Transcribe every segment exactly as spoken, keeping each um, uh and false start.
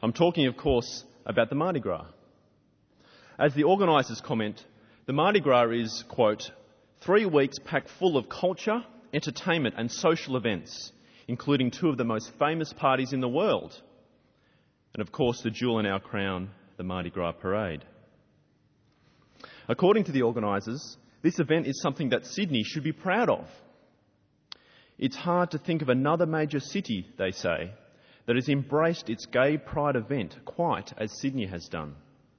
I'm talking, of course, about the Mardi Gras. As the organisers comment, the Mardi Gras is, quote, three weeks packed full of culture, entertainment and social events, including two of the most famous parties in the world. And of course, the jewel in our crown, the Mardi Gras Parade. According to the organisers, this event is something that Sydney should be proud of. It's hard to think of another major city, they say, that has embraced its gay pride event quite as Sydney has done.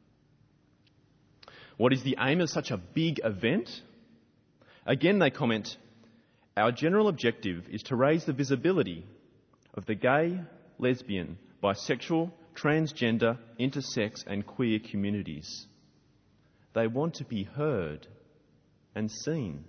What is the aim of such a big event? Again, they comment, our general objective is to raise the visibility of the gay, lesbian, bisexual, transgender, intersex and queer communities. They want to be heard and seen.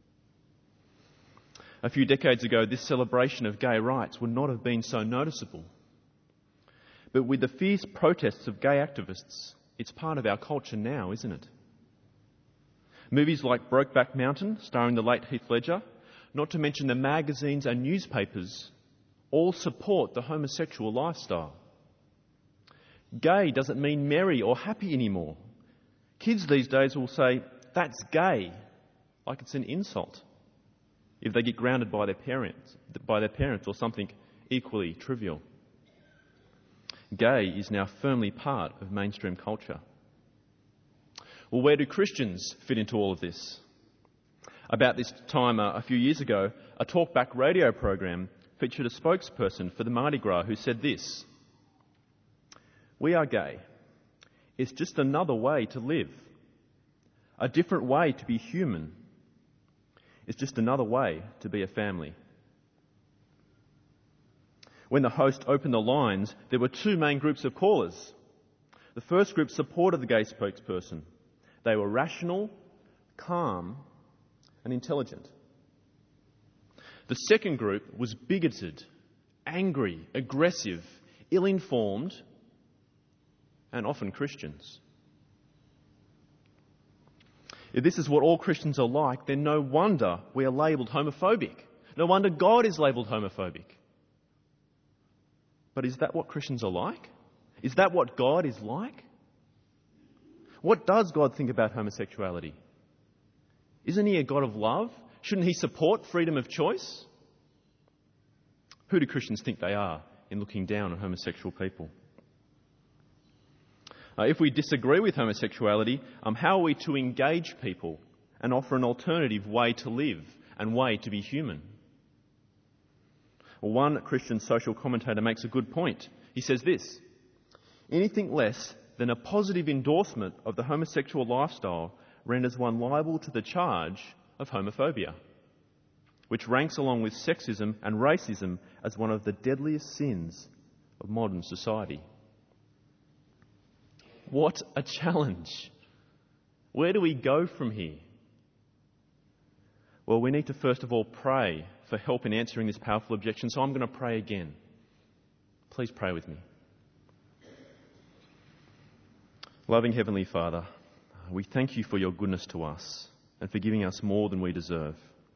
A few decades ago, this celebration of gay rights would not have been so noticeable. But with the fierce protests of gay activists, it's part of our culture now, isn't it? Movies like Brokeback Mountain, starring the late Heath Ledger, not to mention the magazines and newspapers, all support the homosexual lifestyle. Gay doesn't mean merry or happy anymore. Kids these days will say, that's gay, like it's an insult, if they get grounded by their parents, by their parents or something equally trivial. Gay is now firmly part of mainstream culture. Well, where do Christians fit into all of this? About this time uh, a few years ago, a talkback radio program featured a spokesperson for the Mardi Gras who said this: "We are gay. It's just another way to live. A different way to be human. It's just another way to be a family." When the host opened the lines, there were two main groups of callers. The first group supported the gay spokesperson. They were rational, calm, and intelligent. The second group was bigoted, angry, aggressive, ill-informed, and often Christians. If this is what all Christians are like, then no wonder we are labelled homophobic. No wonder God is labelled homophobic. But is that what Christians are like? Is that what God is like? What does God think about homosexuality? Isn't he a God of love? Shouldn't he support freedom of choice? Who do Christians think they are in looking down on homosexual people? Uh, if we disagree with homosexuality, um, how are we to engage people and offer an alternative way to live and way to be human? Well, one Christian social commentator makes a good point. He says this: anything less than a positive endorsement of the homosexual lifestyle renders one liable to the charge of homophobia, which ranks along with sexism and racism as one of the deadliest sins of modern society. What a challenge! Where do we go from here? Well, we need to first of all pray for help in answering this powerful objection, so I'm going to pray again. Please pray with me. Loving Heavenly Father, we thank you for your goodness to us and for giving us more than we deserve.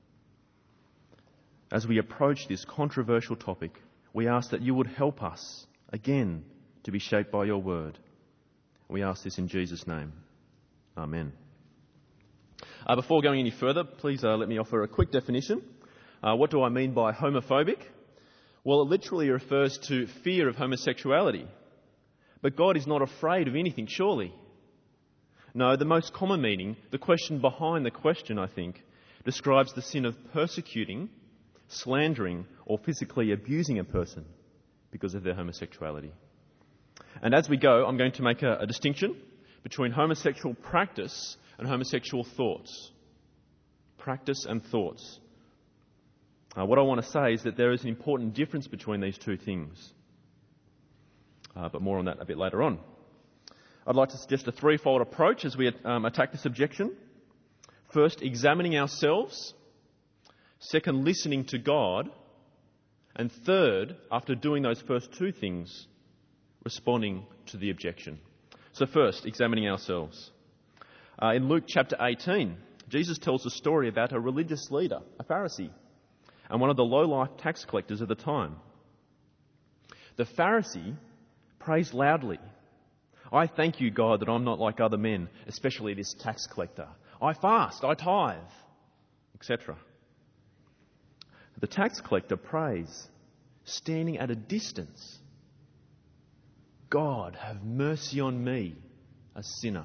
As we approach this controversial topic, we ask that you would help us, again, to be shaped by your word. We ask this in Jesus' name. Amen. Uh, before going any further, please uh, let me offer a quick definition. Uh, what do I mean by homophobic? Well, it literally refers to fear of homosexuality. But God is not afraid of anything, surely. No, the most common meaning, the question behind the question, I think, describes the sin of persecuting, slandering, or physically abusing a person because of their homosexuality. And as we go, I'm going to make a, a distinction between homosexual practice and homosexual thoughts. Practice and thoughts. Uh, what I want to say is that there is an important difference between these two things. Uh, but more on that a bit later on. I'd like to suggest a threefold approach as we um, attack this objection. First, examining ourselves. Second, listening to God. And third, after doing those first two things, responding to the objection. So first, examining ourselves. Uh, in Luke chapter eighteen, Jesus tells a story about a religious leader, a Pharisee, and one of the low-life tax collectors of the time. The Pharisee Praise loudly. I thank you, God, that I'm not like other men, especially this tax collector. I fast, I tithe, et cetera. The tax collector prays, standing at a distance. God, have mercy on me, a sinner.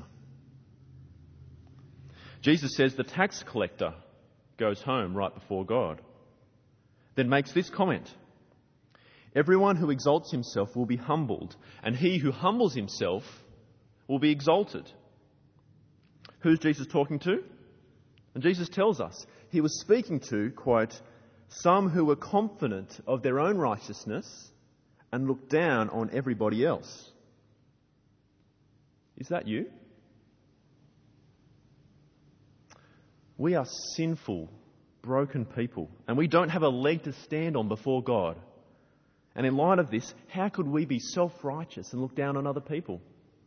Jesus says the tax collector goes home right before God, then makes this comment: everyone who exalts himself will be humbled, and he who humbles himself will be exalted. Who's Jesus talking to? And Jesus tells us he was speaking to, quote, some who were confident of their own righteousness and looked down on everybody else. Is that you? We are sinful, broken people, and we don't have a leg to stand on before God. And in light of this, how could we be self-righteous and look down on other people?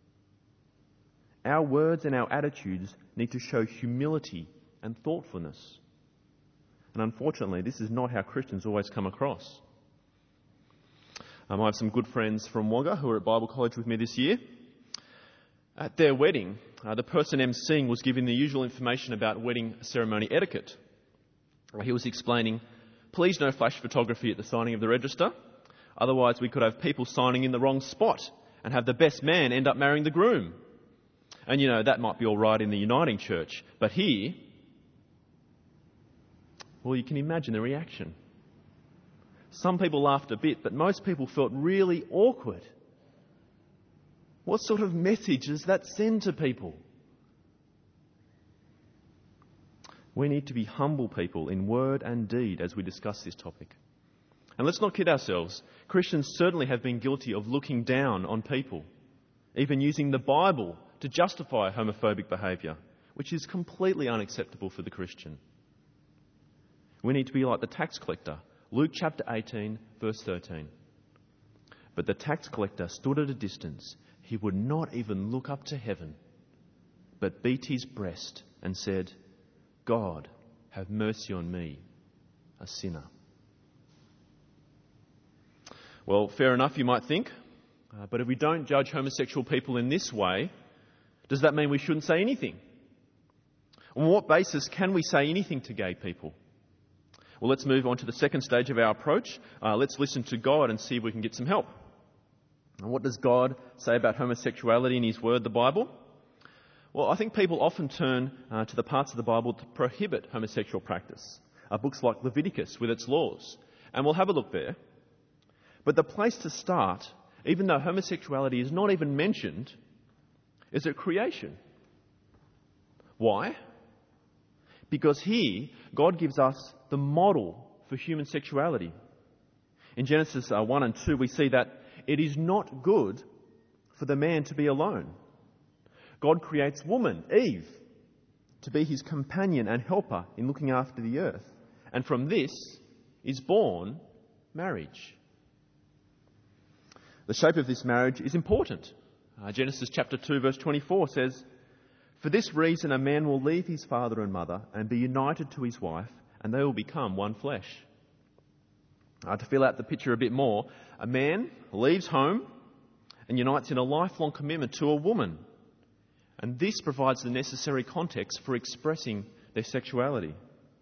Our words and our attitudes need to show humility and thoughtfulness. And unfortunately, this is not how Christians always come across. Um, I have some good friends from Wagga who were at Bible college with me this year. At their wedding, uh, the person emceeing was giving the usual information about wedding ceremony etiquette. He was explaining, please no flash photography at the signing of the register. Otherwise, we could have people signing in the wrong spot and have the best man end up marrying the groom. And, you know, that might be all right in the Uniting Church. But here, well, you can imagine the reaction. Some people laughed a bit, but most people felt really awkward. What sort of message does that send to people? We need to be humble people in word and deed as we discuss this topic. And let's not kid ourselves. Christians certainly have been guilty of looking down on people, even using the Bible to justify homophobic behaviour, which is completely unacceptable for the Christian. We need to be like the tax collector. Luke chapter eighteen, verse thirteen. But the tax collector stood at a distance. He would not even look up to heaven, but beat his breast and said, God, have mercy on me, a sinner. Well, fair enough, you might think. Uh, but if we don't judge homosexual people in this way, does that mean we shouldn't say anything? On what basis can we say anything to gay people? Well, let's move on to the second stage of our approach. Uh, let's listen to God and see if we can get some help. And what does God say about homosexuality in His Word, the Bible? Well, I think people often turn uh, to the parts of the Bible to prohibit homosexual practice. Uh, books like Leviticus with its laws. And we'll have a look there. But the place to start, even though homosexuality is not even mentioned, is at creation. Why? Because here, God gives us the model for human sexuality. In Genesis uh, one and two, we see that it is not good for the man to be alone. God creates woman, Eve, to be his companion and helper in looking after the earth. And from this is born marriage. The shape of this marriage is important. Uh, Genesis chapter two, verse twenty-four says, for this reason a man will leave his father and mother and be united to his wife, and they will become one flesh. Uh, to fill out the picture a bit more, a man leaves home and unites in a lifelong commitment to a woman. And this provides the necessary context for expressing their sexuality.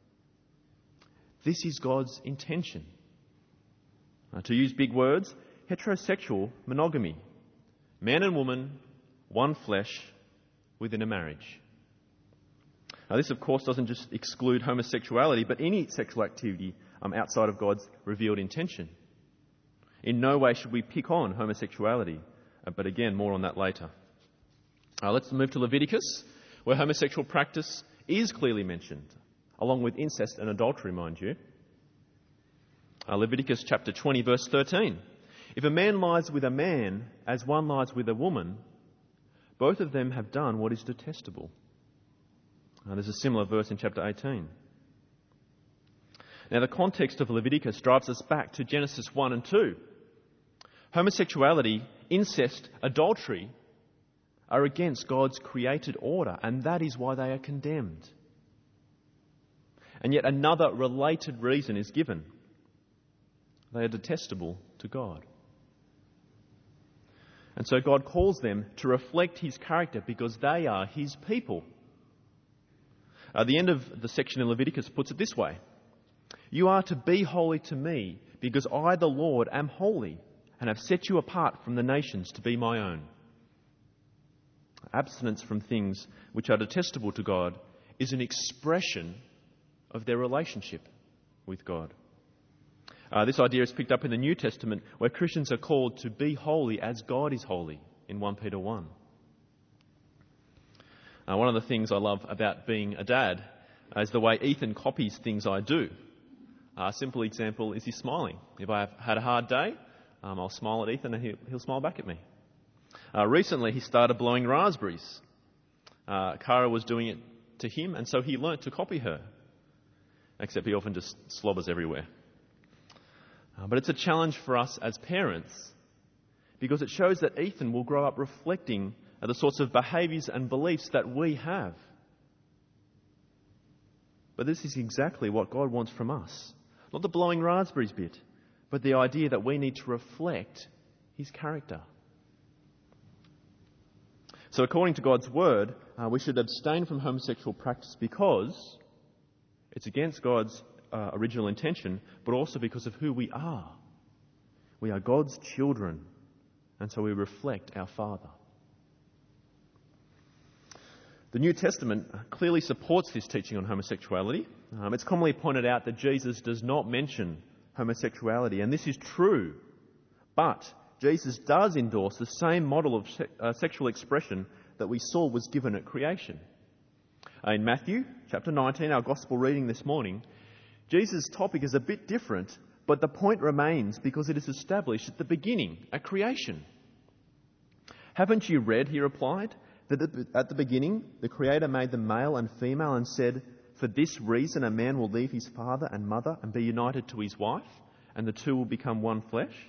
This is God's intention. Uh, to use big words, heterosexual monogamy. Man and woman, one flesh, within a marriage. Now, this, of course, doesn't just exclude homosexuality, but any sexual activity um, outside of God's revealed intention. In no way should we pick on homosexuality, uh, but again, more on that later. Uh, let's move to Leviticus, where homosexual practice is clearly mentioned, along with incest and adultery, mind you. Uh, Leviticus chapter twenty, verse thirteen. If a man lies with a man as one lies with a woman, both of them have done what is detestable. Uh, there's a similar verse in chapter eighteen. Now, the context of Leviticus drives us back to Genesis one and two. Homosexuality, incest, adultery are against God's created order, and that is why they are condemned. And yet another related reason is given. They are detestable to God. And so God calls them to reflect his character because they are his people. Uh, the end of the section in Leviticus puts it this way: "You are to be holy to me because I, the Lord, am holy and have set you apart from the nations to be my own." Abstinence from things which are detestable to God is an expression of their relationship with God. Uh, this idea is picked up in the New Testament, where Christians are called to be holy as God is holy in First Peter one. Uh, one of the things I love about being a dad is the way Ethan copies things I do. Uh, a simple example is his smiling. If I've had a hard day, um, I'll smile at Ethan and he'll, he'll smile back at me. Uh, recently, he started blowing raspberries. Uh, Cara was doing it to him, and so he learnt to copy her. Except he often just slobbers everywhere. Uh, but it's a challenge for us as parents because it shows that Ethan will grow up reflecting uh, the sorts of behaviours and beliefs that we have. But this is exactly what God wants from us. Not the blowing raspberries bit, but the idea that we need to reflect his character. So according to God's word, uh, we should abstain from homosexual practice because it's against God's uh, original intention, but also because of who we are. We are God's children, and so we reflect our Father. The New Testament clearly supports this teaching on homosexuality. Um, it's commonly pointed out that Jesus does not mention homosexuality, and this is true. But Jesus does endorse the same model of se- uh, sexual expression that we saw was given at creation. Uh, in Matthew chapter nineteen, our gospel reading this morning, Jesus' topic is a bit different, but the point remains because it is established at the beginning, at creation. "Haven't you read," he replied, "that at the beginning the Creator made them male and female and said, 'For this reason a man will leave his father and mother and be united to his wife, and the two will become one flesh?'"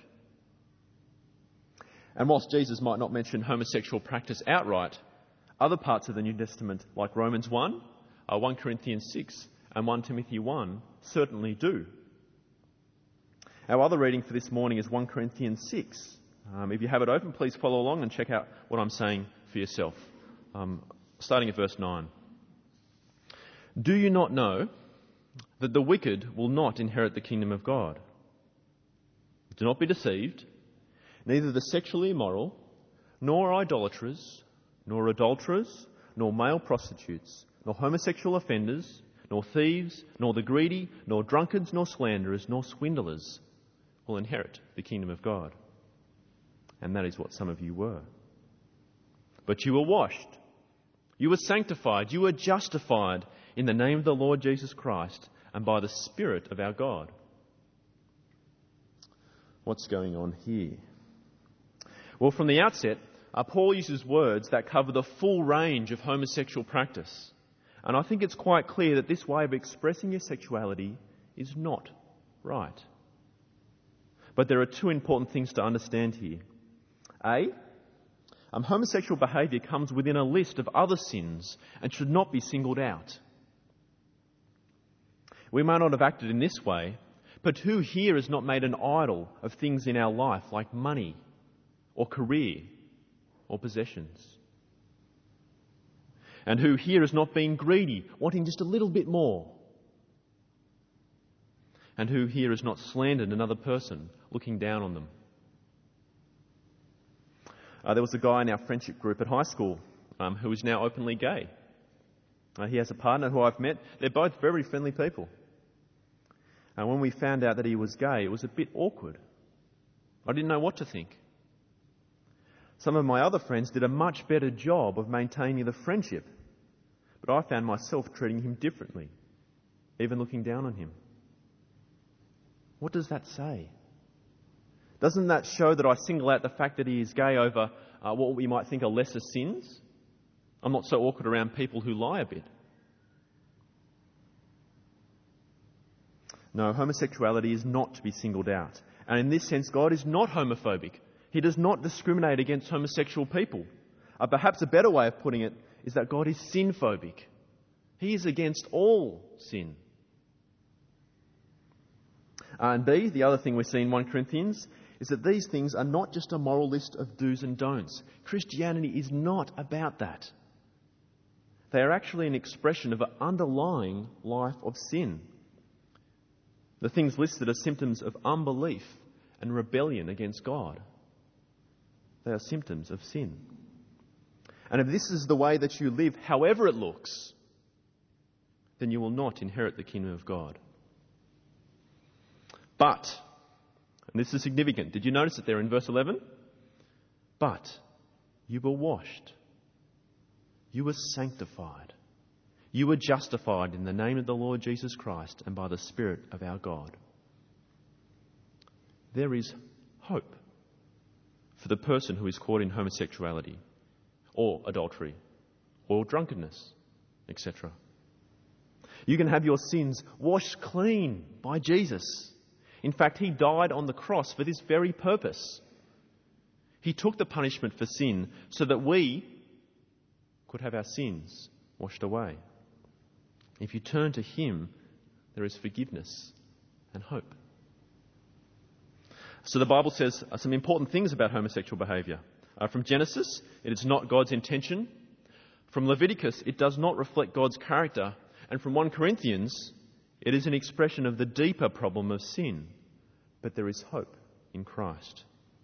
And whilst Jesus might not mention homosexual practice outright, other parts of the New Testament, like Romans one, uh, First Corinthians six and First Timothy one, certainly do. Our other reading for this morning is First Corinthians six. Um, if you have it open, please follow along and check out what I'm saying for yourself. Um, starting at verse nine. "Do you not know that the wicked will not inherit the kingdom of God? Do not be deceived. Neither the sexually immoral, nor idolaters, nor adulterers, nor male prostitutes, nor homosexual offenders, nor thieves, nor the greedy, nor drunkards, nor slanderers, nor swindlers will inherit the kingdom of God." And that is what some of you were. "But you were washed, you were sanctified, you were justified in the name of the Lord Jesus Christ and by the Spirit of our God." What's going on here? Well, from the outset, uh, Paul uses words that cover the full range of homosexual practice. And I think it's quite clear that this way of expressing your sexuality is not right. But there are two important things to understand here. A, um, homosexual behaviour comes within a list of other sins and should not be singled out. We may not have acted in this way, but who here has not made an idol of things in our life like money or career or possessions? And who here has not been greedy, wanting just a little bit more? And who here has not slandered another person, looking down on them? Uh, there was a guy in our friendship group at high school um, who is now openly gay. Uh, he has a partner who I've met. They're both very friendly people. And when we found out that he was gay, it was a bit awkward. I didn't know what to think. Some of my other friends did a much better job of maintaining the friendship, but I found myself treating him differently, even looking down on him. What does that say? Doesn't that show that I single out the fact that he is gay over uh, what we might think are lesser sins? I'm not so awkward around people who lie a bit. No, homosexuality is not to be singled out. And in this sense, God is not homophobic. He does not discriminate against homosexual people. Uh, perhaps a better way of putting it is that God is sin-phobic. He is against all sin. Uh, and B, the other thing we see in First Corinthians is that these things are not just a moral list of do's and don'ts. Christianity is not about that. They are actually an expression of an underlying life of sin. The things listed are symptoms of unbelief and rebellion against God. They are symptoms of sin. And if this is the way that you live, however it looks, then you will not inherit the kingdom of God. But, and this is significant, did you notice it there in verse eleven? But you were washed. You were sanctified. You were justified in the name of the Lord Jesus Christ and by the Spirit of our God. There is hope for the person who is caught in homosexuality or adultery or drunkenness, et cetera. You can have your sins washed clean by Jesus. In fact, he died on the cross for this very purpose. He took the punishment for sin so that we could have our sins washed away. If you turn to him, there is forgiveness and hope. So the Bible says some important things about homosexual behaviour. Uh, from Genesis, it is not God's intention. From Leviticus, it does not reflect God's character. And from First Corinthians, it is an expression of the deeper problem of sin. But there is hope in Christ.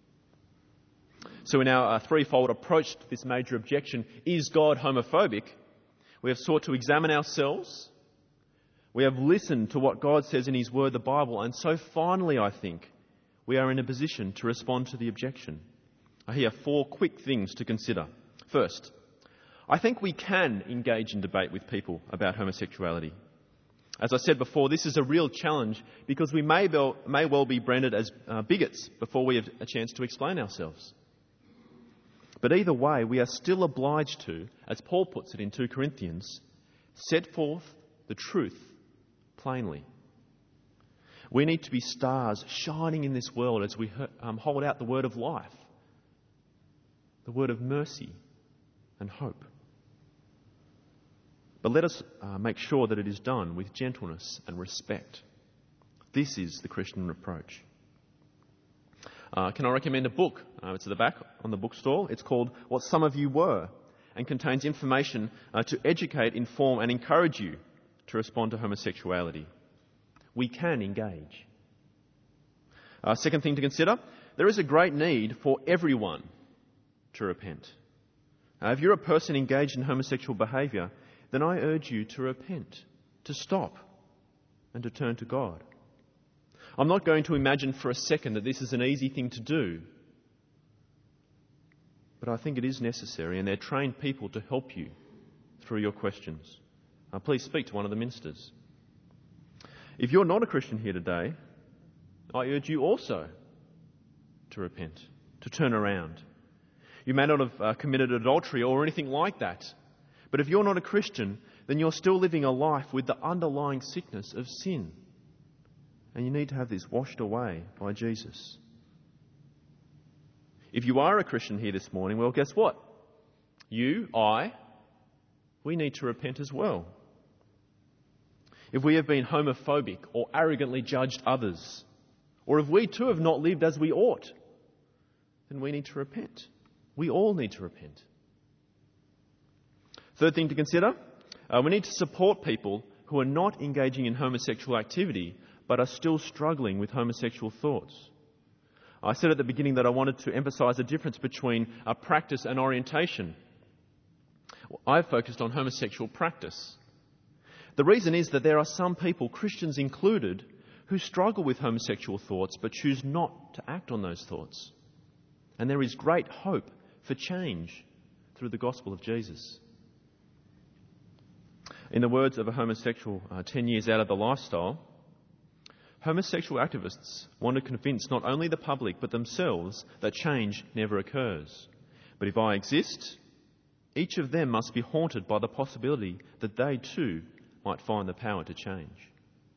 So in our uh, threefold approach to this major objection, is God homophobic? We have sought to examine ourselves. We have listened to what God says in his word, the Bible. And so finally, I think, we are in a position to respond to the objection. Here are four quick things to consider. First, I think we can engage in debate with people about homosexuality. As I said before, this is a real challenge because we may well, may well be branded as uh, bigots before we have a chance to explain ourselves. But either way, we are still obliged to, as Paul puts it in Second Corinthians, set forth the truth plainly. We need to be stars shining in this world as we um, hold out the word of life, the word of mercy and hope. But let us uh, make sure that it is done with gentleness and respect. This is the Christian approach. Uh, can I recommend a book? Uh, it's at the back on the bookstall. It's called What Some of You Were and contains information uh, to educate, inform and encourage you to respond to homosexuality. We can engage. Uh, second thing to consider, there is a great need for everyone to repent. Uh, if you're a person engaged in homosexual behaviour, then I urge you to repent, to stop and to turn to God. I'm not going to imagine for a second that this is an easy thing to do. But I think it is necessary, and they're trained people to help you through your questions. Uh, please speak to one of the ministers. If you're not a Christian here today, I urge you also to repent, to turn around. You may not have uh, committed adultery or anything like that, but if you're not a Christian, then you're still living a life with the underlying sickness of sin. And you need to have this washed away by Jesus. If you are a Christian here this morning, well, guess what? You, I, we need to repent as well. If we have been homophobic or arrogantly judged others, or if we too have not lived as we ought, then we need to repent. We all need to repent. Third thing to consider, uh, we need to support people who are not engaging in homosexual activity but are still struggling with homosexual thoughts. I said at the beginning that I wanted to emphasise the difference between uh, practice and orientation. I've focused on homosexual practice. The reason is that there are some people, Christians included, who struggle with homosexual thoughts but choose not to act on those thoughts. And there is great hope for change through the gospel of Jesus. In the words of a homosexual uh, ten years out of the lifestyle, homosexual activists want to convince not only the public but themselves that change never occurs. But if I exist, each of them must be haunted by the possibility that they too might find the power to change.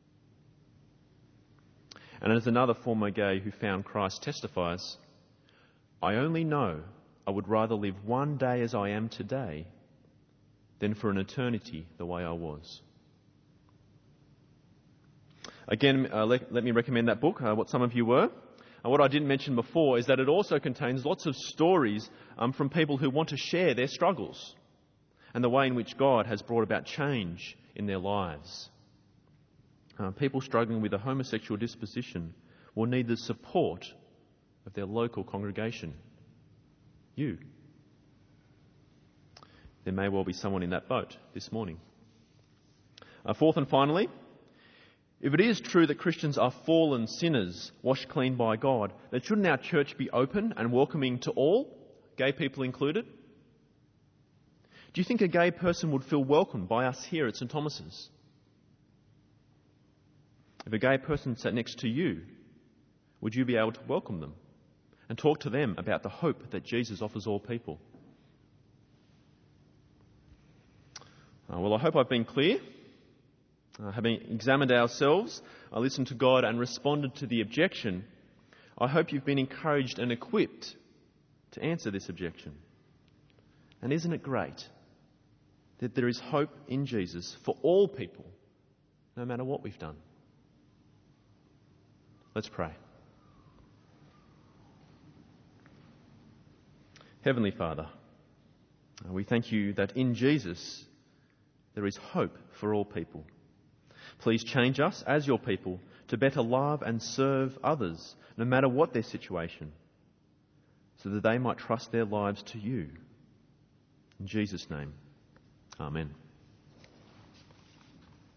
And as another former gay who found Christ testifies, I only know I would rather live one day as I am today than for an eternity the way I was. Again, uh, let, let me recommend that book, uh, What Some of You Were. And what I didn't mention before is that it also contains lots of stories um, from people who want to share their struggles and the way in which God has brought about change in their lives. Uh, people struggling with a homosexual disposition will need the support of their local congregation. You. There may well be someone in that boat this morning. Uh, fourth and finally, if it is true that Christians are fallen sinners washed clean by God, then shouldn't our church be open and welcoming to all, gay people included? Do you think a gay person would feel welcomed by us here at St Thomas's? If a gay person sat next to you, would you be able to welcome them and talk to them about the hope that Jesus offers all people? Uh, well, I hope I've been clear. Uh, having examined ourselves, I listened to God and responded to the objection. I hope you've been encouraged and equipped to answer this objection. And isn't it great that there is hope in Jesus for all people, no matter what we've done? Let's pray. Heavenly Father, we thank you that in Jesus there is hope for all people. Please change us as your people to better love and serve others, no matter what their situation, so that they might trust their lives to you. In Jesus' name, amen.